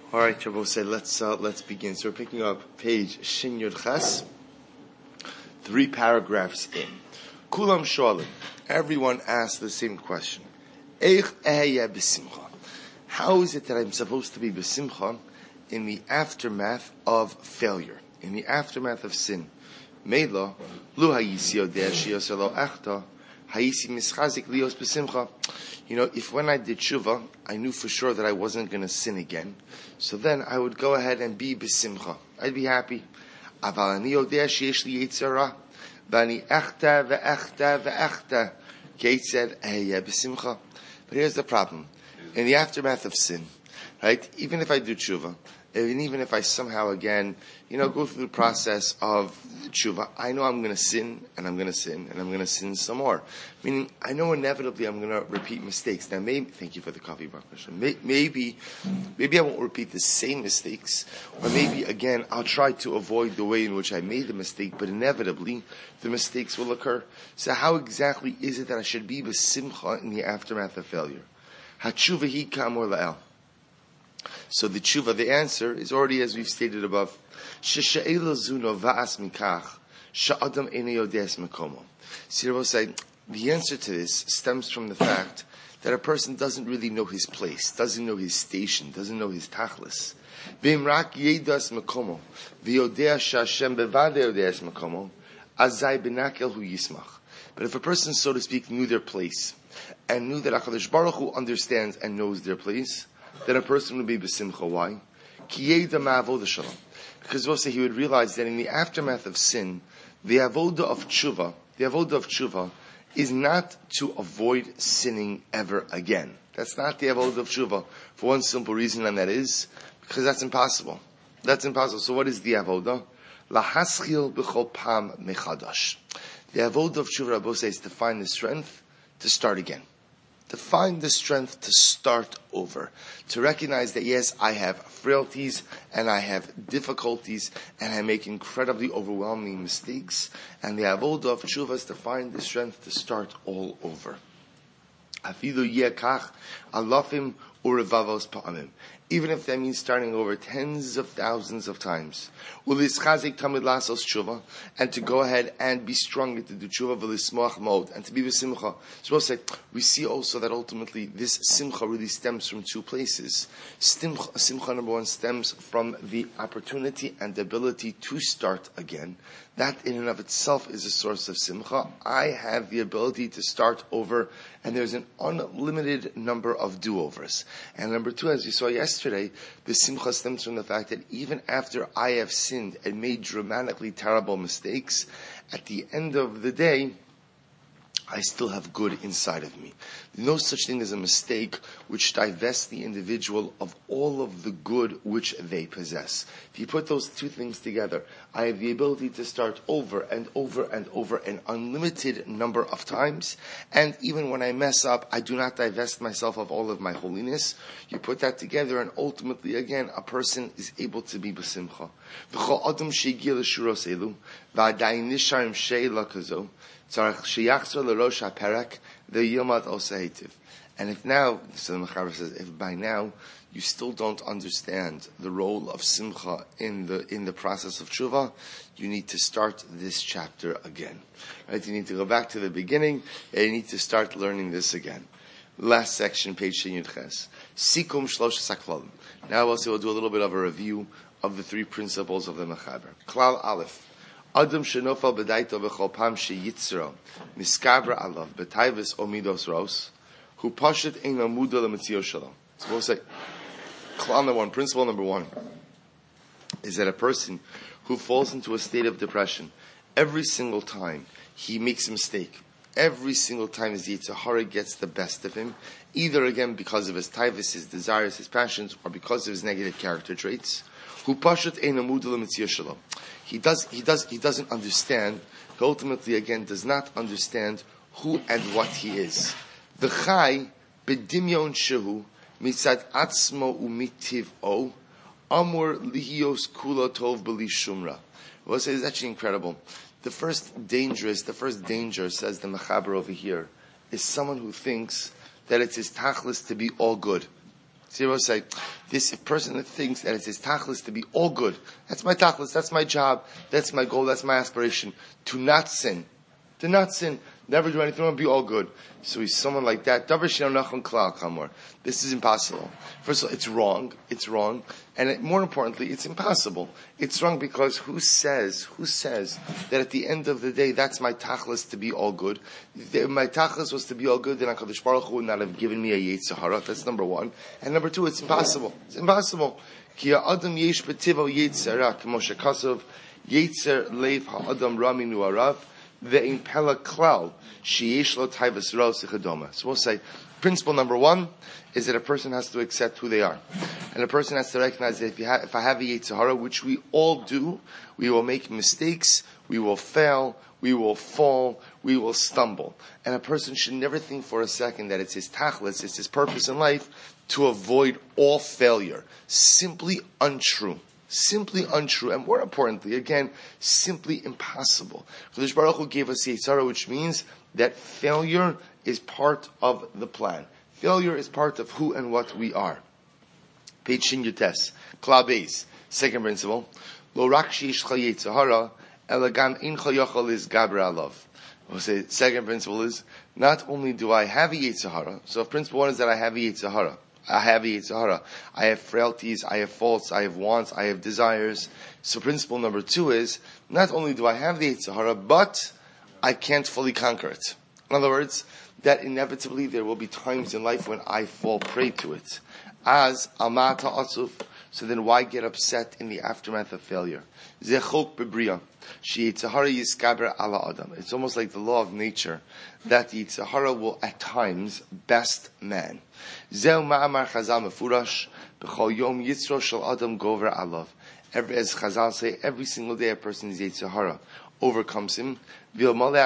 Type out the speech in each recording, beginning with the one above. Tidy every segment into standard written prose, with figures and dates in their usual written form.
All right, Shabbos, let's begin. So we're picking up page Shin Yud Ches, 3 paragraphs in. Kulam Sholim. Everyone asks the same question. Eich eheyeh b'simcha. How is it that I'm supposed to be b'simcha in the aftermath of failure, in the aftermath of sin? Meila lu hayisi yodeh sheyaseh lo echta hayisi mischazik lios b'simcha. You know, if when I did tshuva, I knew for sure that I wasn't going to sin again, so then I would go ahead and be b'simcha. I'd be happy. Aval ani yodeh sheyesh li yetzer hara, v'ani echta ve'echta ve'echta, keitzed eheyeh b'simcha. But here's the problem. In the aftermath of sin, right, even if I do tshuva, and even if I somehow again, go through the process of tshuva, I know I'm going to sin, and I'm going to sin, and I'm going to sin some more. Meaning, I know inevitably I'm going to repeat mistakes. Now, thank you for the coffee, Baruch Hashem. Maybe I won't repeat the same mistakes, or maybe, again, I'll try to avoid the way in which I made the mistake, but inevitably, the mistakes will occur. So how exactly is it that I should be b'simcha in the aftermath of failure? HaTshuva hi ka'amor la'el. So the tshuva, the answer, is already as we've stated above. Shesha'ela zuno va'as mikach sha'adam ene yodes mekomo. See, Rabbi say, the answer to this stems from the fact that a person doesn't really know his place, doesn't know his station, doesn't know his tachlis. V'im rak yedas mekomo v'yodea sha'ashem bevade yodes mekomo azai benakel hu yismach. But if a person, so to speak, knew their place and knew that HaKadosh Baruch Hu understands and knows their place, then a person would be b'simcha. Why? Because also he would realize that in the aftermath of sin, the avoda of tshuva is not to avoid sinning ever again. That's not the avoda of tshuva for one simple reason, and that is because that's impossible. That's impossible. So what is the avoda? Lahaschil b'chol pam mechadash. The avoda of tshuva, Rabbi says, to find the strength to start again. To find the strength to start over. To recognize that yes, I have frailties and I have difficulties and I make incredibly overwhelming mistakes. And the avodah of tshuva is to find the strength to start all over. Afilu yekach alafim urevavos pa'amim. Even if that means starting over tens of thousands of times. Ulischazik tamid lasos tshuva, and to go ahead and be strong to do tshuva v'lismoach mod, and to be v'simcha. So we'll say, we see also that ultimately this simcha really stems from 2 places. Simcha number 1 stems from the opportunity and the ability to start again. That in and of itself is a source of simcha. I have the ability to start over, and there's an unlimited number of do-overs. And number 2, as you saw yesterday, the simcha stems from the fact that even after I have sinned and made dramatically terrible mistakes, at the end of the day, I still have good inside of me. No such thing as a mistake which divests the individual of all of the good which they possess. If you put those 2 things together, I have the ability to start over and over and over an unlimited number of times, and even when I mess up, I do not divest myself of all of my holiness. You put that together, and ultimately, again, a person is able to be b'simcha. V'chol adam she'egia l'shuros elu, v'adayin nisharim she'ela kazo, tzarech sheyachzor l'rosh ha'perek, ve'yilmad oseh. And if now, so the Mechaber says, if by now you still don't understand the role of simcha in the process of tshuva, you need to start this chapter again. Right? You need to go back to the beginning, and you need to start learning this again. Last section, page Shin Yud Ches. Sikum Shlosh Saklalim. Now we'll do a little bit of a review of the 3 principles of the Mechaber. Klal Aleph. Adam shenofal b'daito v'chol pam sheyitzro miskabra alav b'tayvis omidos ros hu pashet ein amuda l'metzio shalom. So we'll say, principle number 1 is that a person who falls into a state of depression, every single time he makes a mistake, every single time his Yetzer Hara gets the best of him, either again because of his taivus, his desires, his passions, or because of his negative character traits, hu pashet ein amuda l'metzio shalom. He doesn't understand, he ultimately again does not understand who and what he is. The chai bedimyon shehu mitzad atzmo umitiv amur lihios kula tov b'li shumra. Well, it's actually incredible. The first danger, says the Mechaber over here, is someone who thinks that it's his tachlis to be all good. So you say, this person that thinks that it's his tachlis to be all good. That's my tachlis, that's my job, that's my goal, that's my aspiration. To not sin. To not sin. Never do anything wrong, be all good. So he's someone like that. This is impossible. First of all, it's wrong. It's wrong. And more importantly, it's impossible. It's wrong because who says that at the end of the day, that's my tachlis to be all good? If my tachlis was to be all good, then HaKadosh Baruch Hu would not have given me a Yetzer Hara. That's number one. And number two, it's impossible. It's impossible. Ki ha'adam yesh b'tivo Yetzer Hara, k'mo shekasov, Yetzer leiv ha'adam raminu arav, ve'in pela klal, sheyesh lo taivas ro sichadoma. So we'll say, principle number one is that a person has to accept who they are. And a person has to recognize that if I have a Yetzer Hara, which we all do, we will make mistakes, we will fail, we will fall, we will stumble. And a person should never think for a second that it's his tachlis, it's his purpose in life to avoid all failure. Simply untrue. Simply untrue. And more importantly, again, simply impossible. Kadosh Baruch Hu gave us Yetzer Hara, which means that failure is part of the plan. Failure is part of who and what we are. Page Shin Yutes. Klal Beis. Second principle. Lo rak she'ishcha Yetzer Hara, ela gam incha yochel is gaber alav. We'll say, second principle is, not only do I have a Yetzer Hara, so if principle one is that I have a Yetzer Hara, I have frailties, I have faults, I have wants, I have desires. So principle number two is, not only do I have the Yetzer Hara, but I can't fully conquer it. In other words, that inevitably there will be times in life when I fall prey to it. As amata asuf, so then why get upset in the aftermath of failure? Zechok bebriya, she Yetzer Hara yiskaber ala adam. It's almost like the law of nature that the Yetzer Hara will at times best man. Zeu ma'amar Chazal mefurash b'chol yom yitzro shel adam gover alav. As Chazal say, every single day a person's Yetzer Hara overcomes him. And were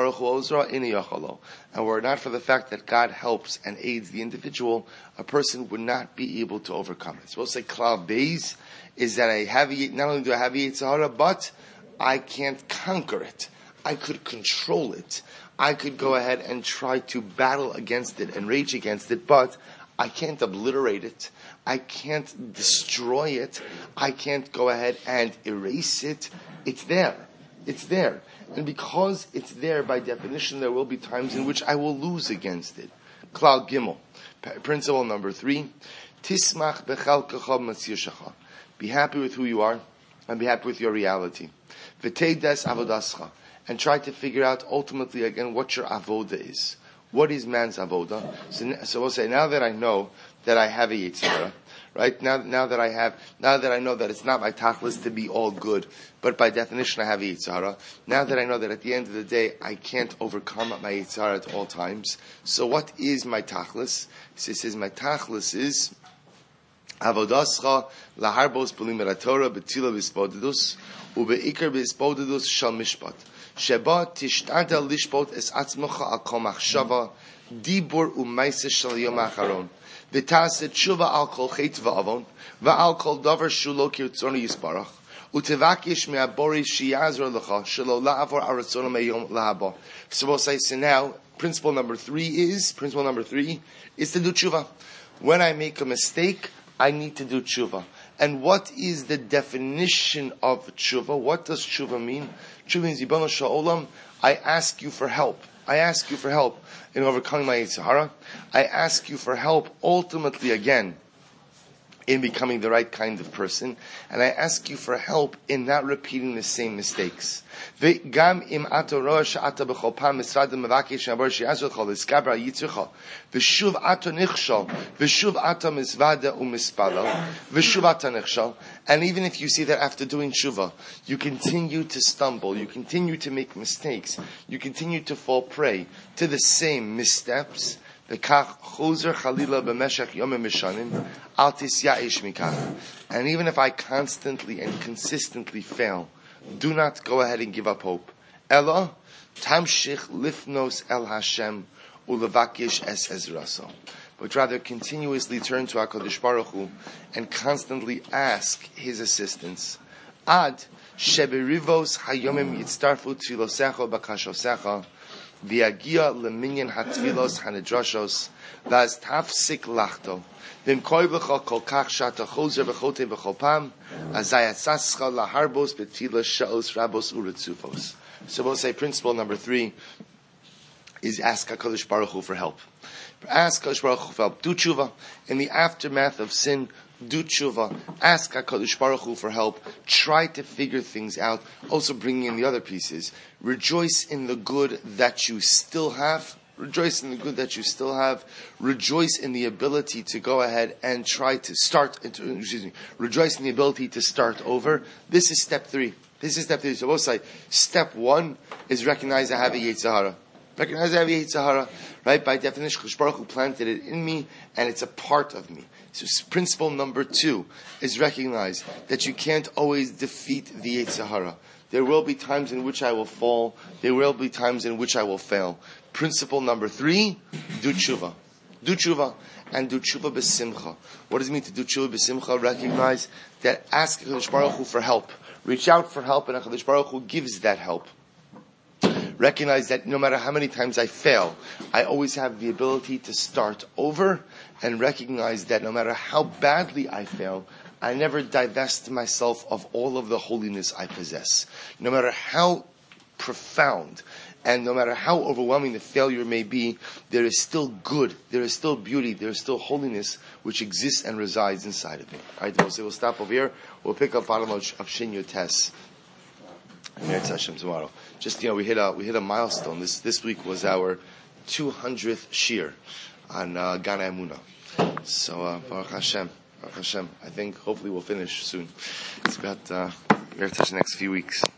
it not for the fact that God helps and aids the individual, a person would not be able to overcome it. So we'll say Klal Beis is that not only do I have a Yetzer Hara, but I can't conquer it. I could control it. I could go ahead and try to battle against it and rage against it, but I can't obliterate it. I can't destroy it. I can't go ahead and erase it. It's there. It's there. And because it's there, by definition, there will be times in which I will lose against it. Klal Gimel. Principle number 3. Tismach bechalkecha matziyashacha. Be happy with who you are, and be happy with your reality. V'teides avodascha. And try to figure out ultimately again what your avoda is. What is man's avoda? So we'll say, now that I know that I have a Yetzer Hara, right? Now that I know that it's not my tachlis to be all good, but by definition I have a Yetzer Hara. Now that I know that at the end of the day I can't overcome my Yetzer Hara at all times. So what is my tachlis? He says my tachlis is avodascha laharbos b'limed Torah b'tila b'isbodedus ubeikar b'isbodedus shal mishpat sheba tishtadel lishpot es atzmocha al kol machshava dibur u'maisa shal yom acharon. V'tase tshuva al kol chet v'avon, v'al kol davar shulo kirtzonu yisparach, u'tevakish me'abori shiyazor lecha, shelo la'avor aratzonu me'yom la'haba. So we'll say, so now, principle number 3 is to do tshuva. When I make a mistake, I need to do tshuva. And what is the definition of tshuva? What does tshuva mean? Tshuva means, Yibano Sha'olam, I ask you for help. I ask you for help in overcoming my Yetzer Hara. I ask you for help ultimately again in becoming the right kind of person. And I ask you for help in not repeating the same mistakes. V'gam im ato roa she'ata b'chol pam misradim mevakesh nabor she'azor chol eskaber ha'yitzurcha v'shuv ato nichshol v'shuv ato misvada u'mispalal v'shuv ato nichshol. And even if you see that after doing tshuva, you continue to stumble, you continue to make mistakes, you continue to fall prey to the same missteps, and even if I constantly and consistently fail, do not go ahead and give up hope. Ella tamshich lifnos el Hashem ulevakish es ezraso. But rather continuously turn to HaKadosh Baruch Hu and constantly ask His assistance. Ad sheberivos hayomim yitztarfu tzilosecha bakashosecha v'yagia leminyan hatfilos hanedrashos v'az tafsik lachto v'im koiv lecha kol kach shata chozer v'chote v'chol pam azayasascha laharbos betfilas she'os rabos uretzufos. So we'll say principle number 3 is ask HaKadosh Baruch Hu for help. Ask HaKadosh Baruch Hu for help. Do tshuva. In the aftermath of sin, do tshuva. Ask HaKadosh Baruch Hu for help. Try to figure things out. Also bringing in the other pieces. Rejoice in the good that you still have. Rejoice in the good that you still have. Rejoice in the ability to go ahead and try to rejoice in the ability to start over. This is step 3. So we'll say, step 1 is recognize I have a Yetzer Hara. Recognize I have a Yetzer Hara, right? By definition, Kadosh Baruch Hu planted it in me, and it's a part of me. So principle number 2 is recognize that you can't always defeat the Yetzer Hara. There will be times in which I will fall. There will be times in which I will fail. Principle number 3, do tshuva. Do tshuva, and do tshuva b'simcha. What does it mean to do tshuva b'simcha? Recognize that ask Kadosh Baruch Hu for help. Reach out for help, and HaKadosh Baruch Hu gives that help. Recognize that no matter how many times I fail, I always have the ability to start over, and recognize that no matter how badly I fail, I never divest myself of all of the holiness I possess. No matter how profound and no matter how overwhelming the failure may be, there is still good, there is still beauty, there is still holiness which exists and resides inside of me. All right, we'll stop over here. We'll pick up bottom of Shin Yud Tes. Tomorrow. Just we hit a milestone. This week was our 200th shir on Gan Emunah. So Baruch Hashem. I think hopefully we'll finish soon. It's about next few weeks.